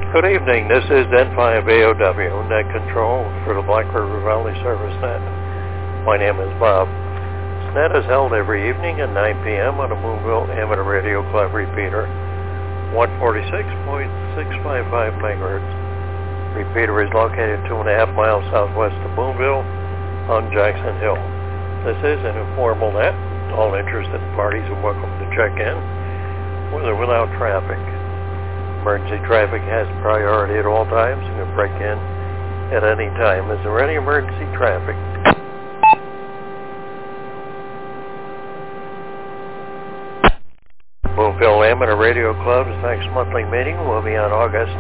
Good evening. This is N5AOW, Net Control for the Black River Valley Service Net. My name is Bob. This net is held every evening at 9 p.m. on a Boonville Amateur Radio Club repeater, 146.655 megahertz. Repeater is located 2.5 miles southwest of Boonville on Jackson Hill. This is an informal net. All interested parties are welcome to check in, with or without traffic. Emergency traffic has priority at all times and can break in at any time. Is there any emergency traffic? Boonville Amateur Radio Club's next monthly meeting will be on August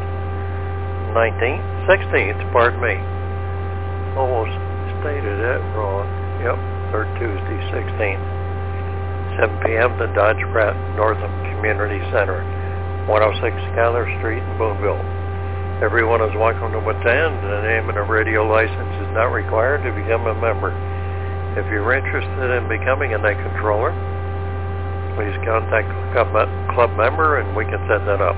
16th, Almost stated that wrong. Yep, third Tuesday, 16th. 7 p.m. to Dodge Pratt Northam Community Center, 106 Schuyler Street in Boonville. Everyone is welcome to attend. An amateur radio license is not required to become a member. If you're interested in becoming a net controller, please contact the club member and we can set that up.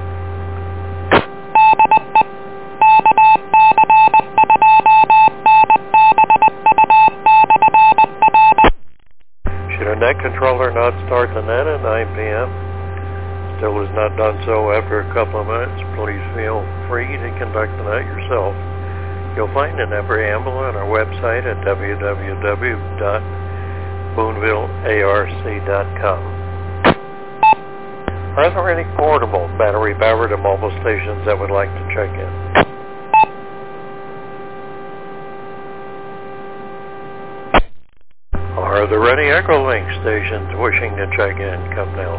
Should a net controller not start the net at 9 p.m., still has not done so after a couple of minutes, please feel free to conduct the net yourself. You'll find the net preamble on our website at www.boonvillearc.com. Are there any portable, battery-powered, and mobile stations that would like to check in? Are there any Echolink stations wishing to check in? Come now.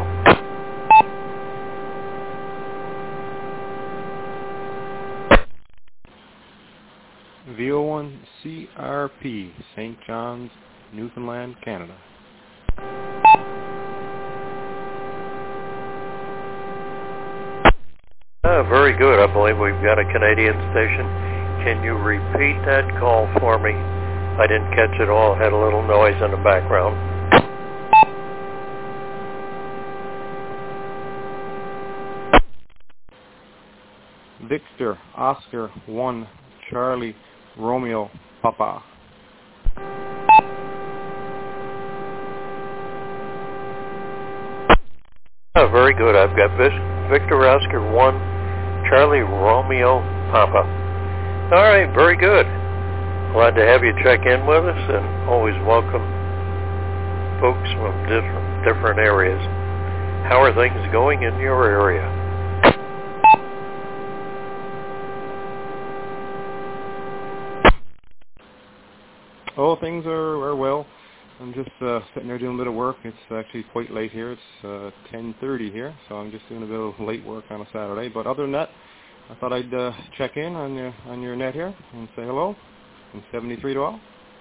VO1CRP, St. John's, Newfoundland, Canada. Very good. I believe we've got a Canadian station. Can you repeat that call for me? I didn't catch it all. Had a little noise in the background. Victor, Oscar, 1, Charlie, Romeo, Papa. Very good. I've got Victor, Oscar, 1, Charlie, Romeo, Papa. All right, very good. Glad to have you check in with us, and always welcome folks from different areas. How are things going in your area? Oh, things are well. I'm just sitting there doing a bit of work. It's actually quite late here. It's 10:30 here, so I'm just doing a bit of late work on a Saturday. But other than that, I thought I'd check in on your net here and say hello. And 73 to all.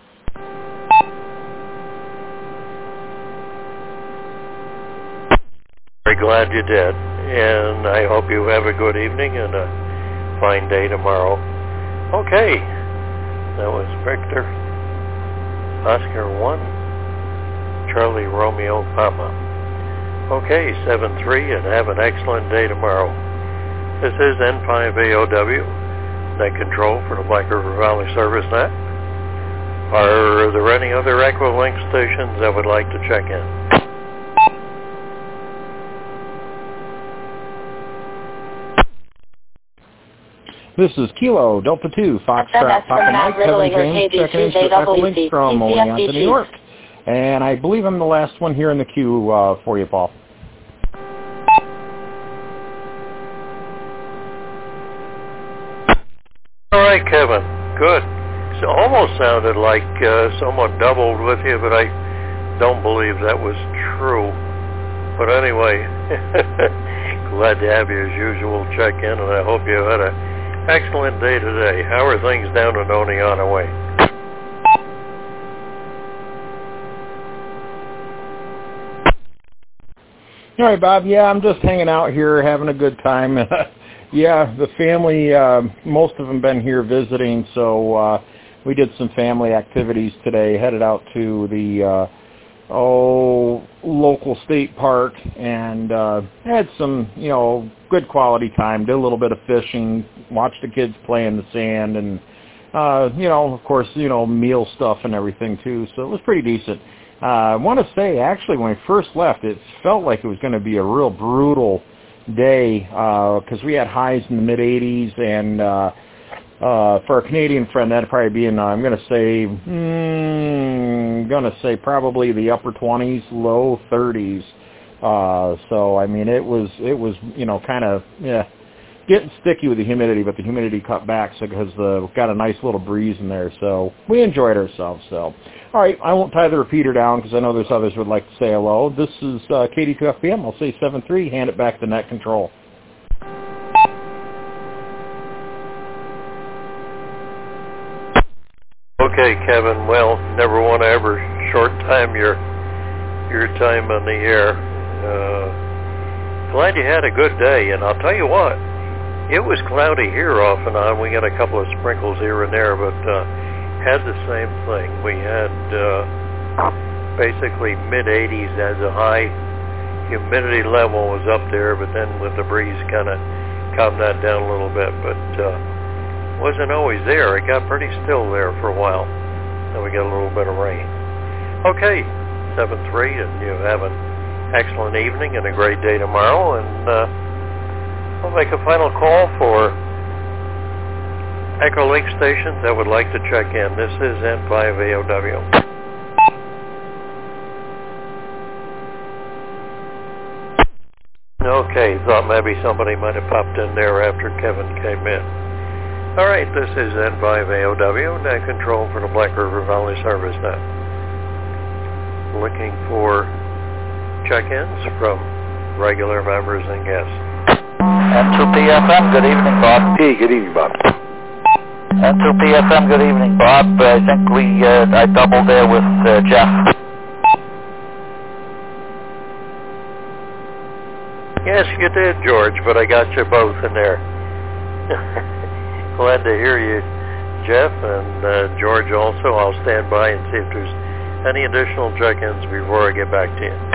Very glad you did, and I hope you have a good evening and a fine day tomorrow. Okay, that was Victor, Oscar 1, Charlie, Romeo, Papa. Okay, 7-3, and have an excellent day tomorrow. This is N5AOW, Net Control for the Black River Valley Service Net. Are there any other Echolink stations that would like to check in? This is Kilo, Delta 2, Foxtrot, Papa Mike, Kevin James, checking in for Echolink from Oneonta, New York. And I believe I'm the last one here in the queue for you, Paul. All right, Kevin. Good. It almost sounded like someone doubled with you, but I don't believe that was true. But anyway, glad to have you as usual check in, and I hope you had an excellent day today. How are things down in Oneonta Way? All right, Bob. Yeah, I'm just hanging out here, having a good time. Yeah, the family, most of them been here visiting, so we did some family activities today. Headed out to the local state park, and had some, good quality time. Did a little bit of fishing, watched the kids play in the sand, and, of course, meal stuff and everything, too. So it was pretty decent. I want to say, actually, when we first left, it felt like it was going to be a real brutal day because we had highs in the mid-80s, and for a Canadian friend, that'd probably be in, I'm going to say probably the upper 20s, low 30s. So, I mean, it was kind of, getting sticky with the humidity, but the humidity cut back because we've got a nice little breeze in there. So we enjoyed ourselves. So, all right, I won't tie the repeater down because I know there's others who would like to say hello. This is KD2FPM. I'll say 7-3. Hand it back to net control. Okay, Kevin. Well, never want to ever short time your time on the air. Glad you had a good day, and I'll tell you what, it was cloudy here off and on. We got a couple of sprinkles here and there, but had the same thing. We had basically mid-80s as a high. Humidity level was up there, but then with the breeze kind of calmed that down a little bit, but wasn't always there. It got pretty still there for a while. Then we got a little bit of rain. Okay, 7-3, and you have an excellent evening and a great day tomorrow, and I'll make a final call for Echo Lake stations that would like to check in. This is N5AOW. Okay, thought maybe somebody might have popped in there after Kevin came in. All right, this is N5AOW, net control for the Black River Valley Service Net. Looking for check-ins from regular members and guests. N2PFM, good evening, Bob. Hey, good evening, Bob. N2PFM, good evening, Bob. I think I doubled there with Jeff. Yes, you did, George, but I got you both in there. Glad to hear you, Jeff, and George also. I'll stand by and see if there's any additional check-ins before I get back to you.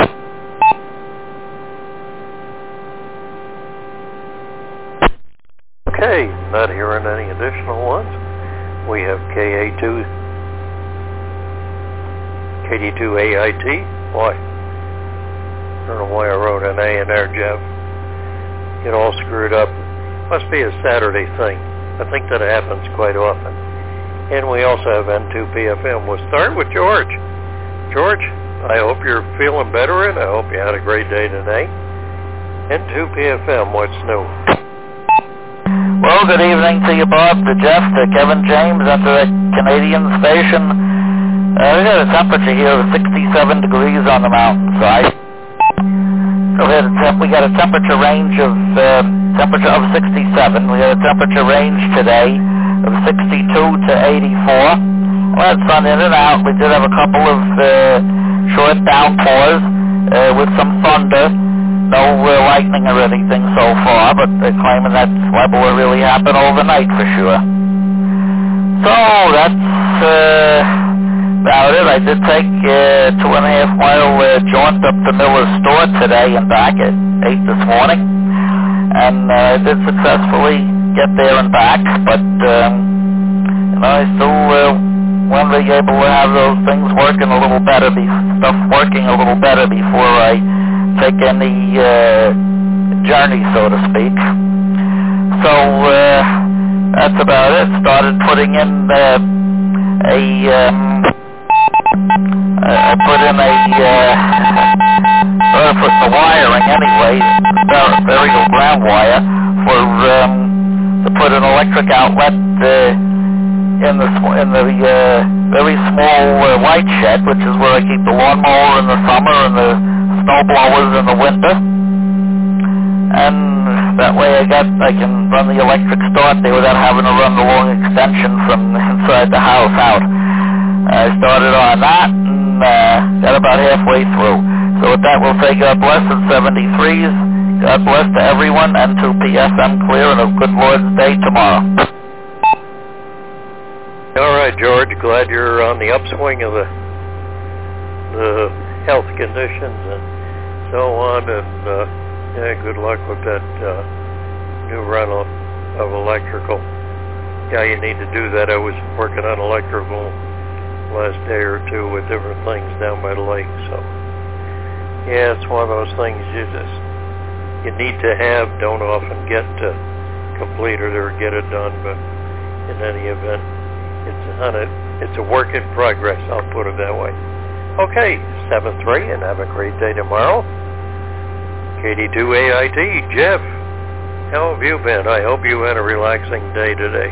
Okay, not hearing any additional ones. We have KD2AIT. Why? I don't know why I wrote an A in there, Jeff. Get all screwed up. Must be a Saturday thing. I think that happens quite often. And we also have N2PFM. We'll start with George. George, I hope you're feeling better, and I hope you had a great day today. N2PFM, what's new? Well, good evening to you, Bob, to Jeff, to Kevin James, and to the Canadian station. We got a temperature here of 67 degrees on the mountainside. So we got a temperature range of 67. We got a temperature range today of 62 to 84. We had sun in and out. We did have a couple of short downpours with some thunder. No lightning or anything so far, but they're claiming that what will really happen overnight for sure. So that's about it. I did take a 2.5-mile jaunt up to Miller's store today and back at 8 this morning, and I did successfully get there and back, but I still want to be able to have those things working a little better, before I take any journey, so to speak. So that's about it. Started putting in put the wiring anyway, variable ground wire to put an electric outlet in the very small white shed, which is where I keep the lawnmower in the summer and the snow blowers in the winter. And that way I can run the electric start there without having to run the long extension from inside the house out. I started on that and got about halfway through. So with that, we'll say God bless and 73s. God bless to everyone, and to PFM clear, and a good Lord's Day tomorrow. All right, George. Glad you're on the upswing of the health conditions and so on. And good luck with that new run of electrical. Yeah, you need to do that. I was working on electrical last day or two with different things down by the lake. So, yeah, it's one of those things you need to have, don't often get to complete it or get it done, but in any event, it's a work in progress, I'll put it that way. Okay, 7-3, and have a great day tomorrow. KD2AIT, Jeff, how have you been? I hope you had a relaxing day today.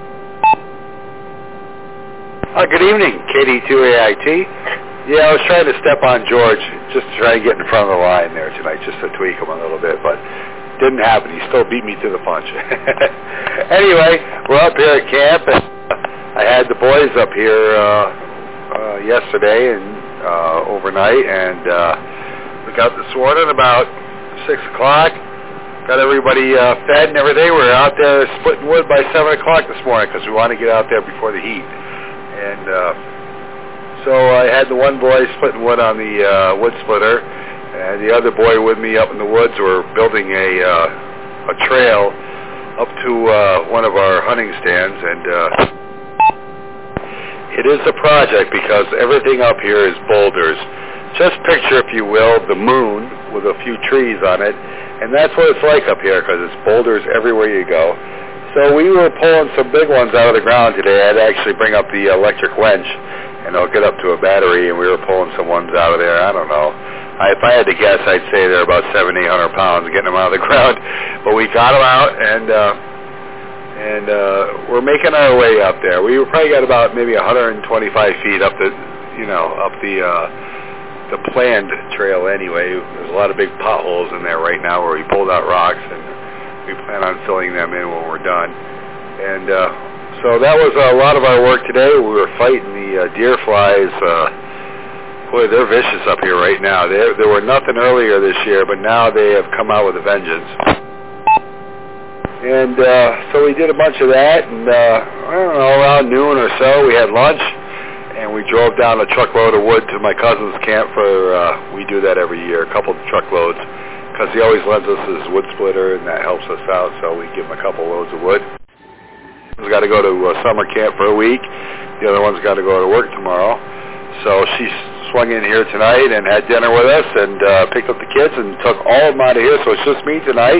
Good evening, KD2AIT. Yeah, I was trying to step on George, just to try to get in front of the line there tonight, just to tweak him a little bit, but didn't happen. He still beat me to the punch. Anyway, we're up here at camp, and I had the boys up here yesterday and overnight, and we got this morning about 6 o'clock. Got everybody fed and everything. We were out there splitting wood by 7 o'clock this morning because we want to get out there before the heat. And so I had the one boy splitting wood on the wood splitter, and the other boy with me up in the woods. We're building a trail up to one of our hunting stands, and it is a project because everything up here is boulders. Just picture, if you will, the moon with a few trees on it, and that's what it's like up here because it's boulders everywhere you go. So we were pulling some big ones out of the ground today. I had to actually bring up the electric winch, and it'll get up to a battery, and we were pulling some ones out of there. I don't know. If I had to guess, I'd say they're about 700-800 pounds getting them out of the ground. But we got them out, and we're making our way up there. We probably got about maybe 125 feet up the planned trail anyway. There's a lot of big potholes in there right now where we pulled out rocks, and we plan on filling them in when we're done. And so that was a lot of our work today. We were fighting the deer flies. Boy, they're vicious up here right now. There were nothing earlier this year, but now they have come out with a vengeance. And so we did a bunch of that, and I don't know, around noon or so, we had lunch, and we drove down a truckload of wood to my cousin's camp for, we do that every year, a couple of truckloads, because he always lends us his wood splitter, and that helps us out, so we give him a couple loads of wood. He's got to go to summer camp for a week. The other one's got to go to work tomorrow. So she swung in here tonight and had dinner with us and picked up the kids and took all of them out of here, so it's just me tonight.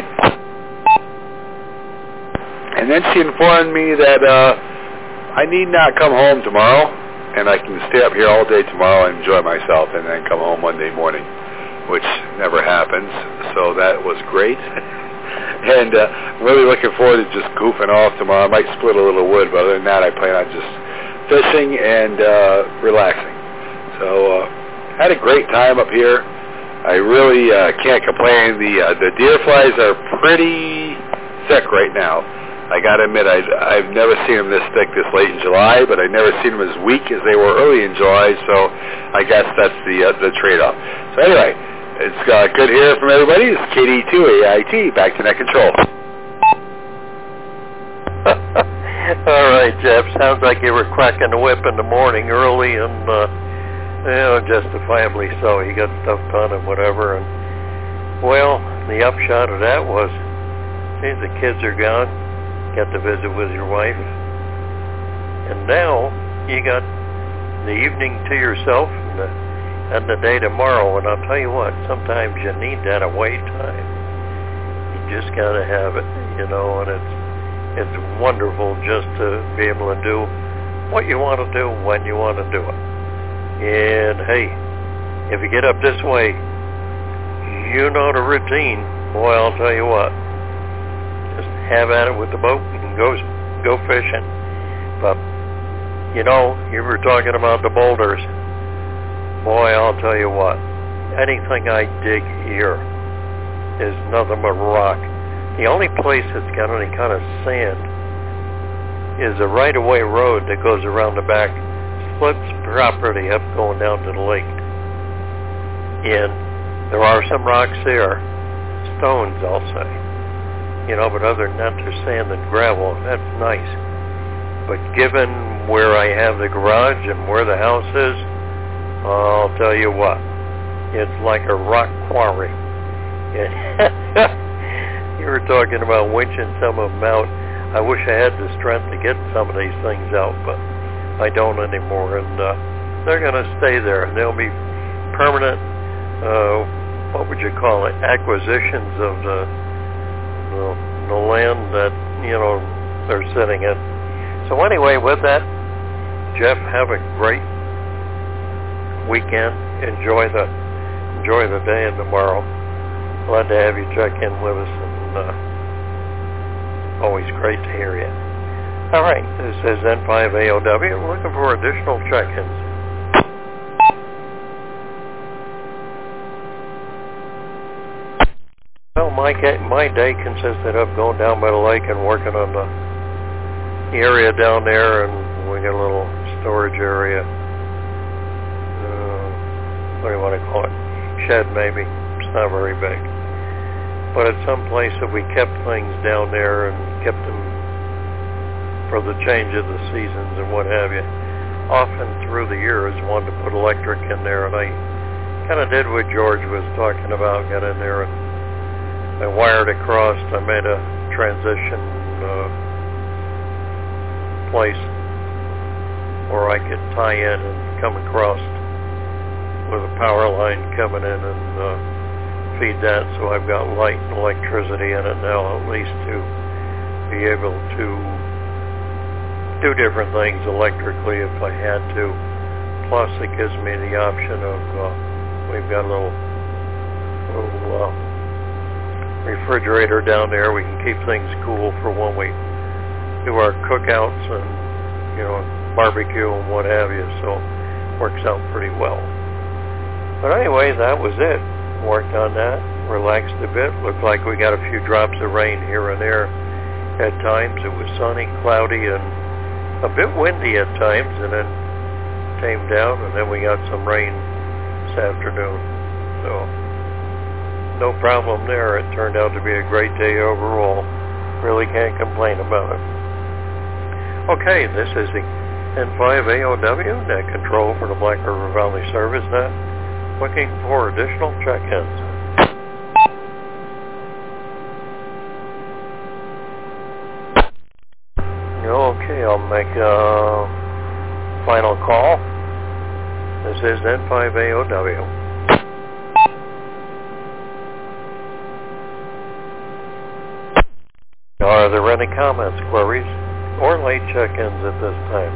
And then she informed me that I need not come home tomorrow, and I can stay up here all day tomorrow and enjoy myself and then come home Monday morning, which never happens, so that was great. And I'm really looking forward to just goofing off tomorrow. I might split a little wood, but other than that, I plan on just fishing and relaxing. So had a great time up here. I really can't complain. The deer flies are pretty thick right now. I got to admit, I've never seen them this thick this late in July, but I've never seen them as weak as they were early in July, so I guess that's the trade-off. So anyway, it's good hearing from everybody. This is KD2AIT, back to net control. All right, Jeff, sounds like you were cracking the whip in the morning early and, justifiably so. You got stuff done and whatever. And, well, the upshot of that was, geez, the kids are gone. Got to visit with your wife. And now you got the evening to yourself and the day tomorrow. And I'll tell you what, sometimes you need that away time. You just got to have it, and it's wonderful just to be able to do what you want to do when you want to do it. And hey, if you get up this way, you know the routine. Boy, I'll tell you what, just have at it with the boat and go fishing. But, you were talking about the boulders. Boy, I'll tell you what, anything I dig here is nothing but rock. The only place that's got any kind of sand is a right-of-way road that goes around the back, splits property up going down to the lake. And there are some rocks there, stones, I'll say. But other than that, there's sand and gravel. That's nice. But given where I have the garage and where the house is, I'll tell you what, It's like a rock quarry. You were talking about winching some of them out. I wish I had the strength to get some of these things out, but I don't anymore. And they're going to stay there. And they'll be permanent, what would you call it, acquisitions of the land that, they're sitting in. So anyway, with that, Jeff, have a great weekend. Enjoy the day and tomorrow. Glad to have you check in with us, and always great to hear you. All right, this is N5AOW. We're looking for additional check-ins. Well, my day consisted of going down by the lake and working on the area down there, and we got a little storage area. What do you want to call it? Shed, maybe. It's not very big. But it's some place that we kept things down there and kept them for the change of the seasons and what have you. Often through the years, wanted to put electric in there, and I kind of did what George was talking about. Got in there and I wired across. I made a transition place where I could tie in and come across with a power line coming in and feed that, so I've got light and electricity in it now, at least to be able to do different things electrically if I had to. Plus it gives me the option of, we've got a little refrigerator down there. We can keep things cool for when we do our cookouts and, barbecue and what have you, so it works out pretty well. But anyway, that was it. Worked on that, relaxed a bit. Looked like we got a few drops of rain here and there at times. It was sunny, cloudy, and a bit windy at times, and then tamed down, and then we got some rain this afternoon. So no problem there. It turned out to be a great day overall. Really can't complain about it. Okay, this is the N5AOW, net control for the Black River Valley Service Net. Looking for additional check-ins. Okay, I'll make a final call. This is N5AOW. Are there any comments, queries, or late check-ins at this time?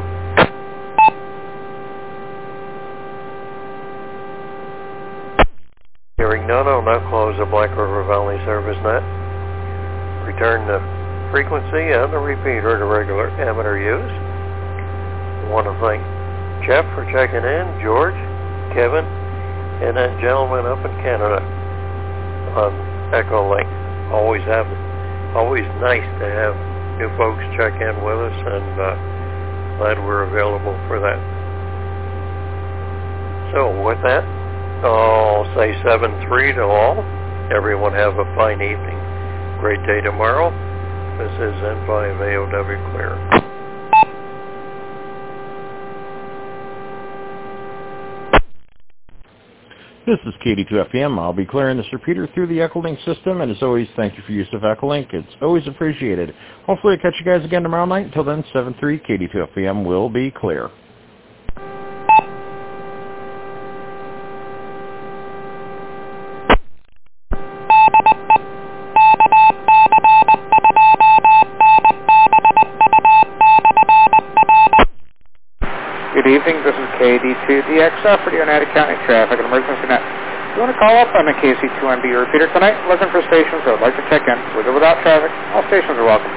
Hearing none, I'll now close the Black River Valley Service Net. Return the frequency and the repeater to regular amateur use. I want to thank Jeff for checking in, George, Kevin, and that gentleman up in Canada on Echolink. Always nice to have new folks check in with us, and glad we're available for that. So with that, I'll say 7-3 to all. Everyone have a fine evening. Great day tomorrow. This is N5AOW Clear. This is KD2FM. I'll be clearing this repeater through the Echolink system, and as always, thank you for use of Echolink. It's always appreciated. Hopefully I'll catch you guys again tomorrow night. Until then, 7-3, KD2FM will be clear. Good evening, this is KD2DXF for the United County Traffic and Emergency Net. If you want to call up on the KC2NB repeater tonight, looking for stations that would like to check in with or without traffic, all stations are welcome.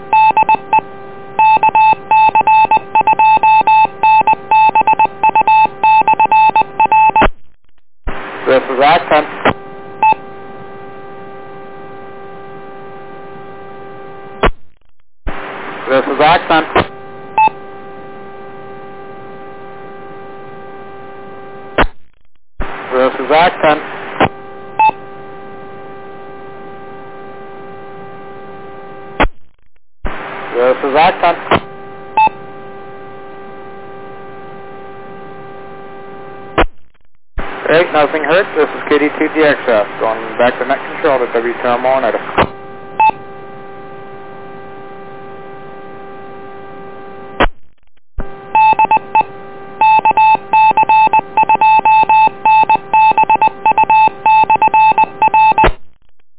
This is Accent. This is Accent. This is Accent. This is Accent. Hey, nothing hurt. This is KD2DXF going back to net control to WTMO at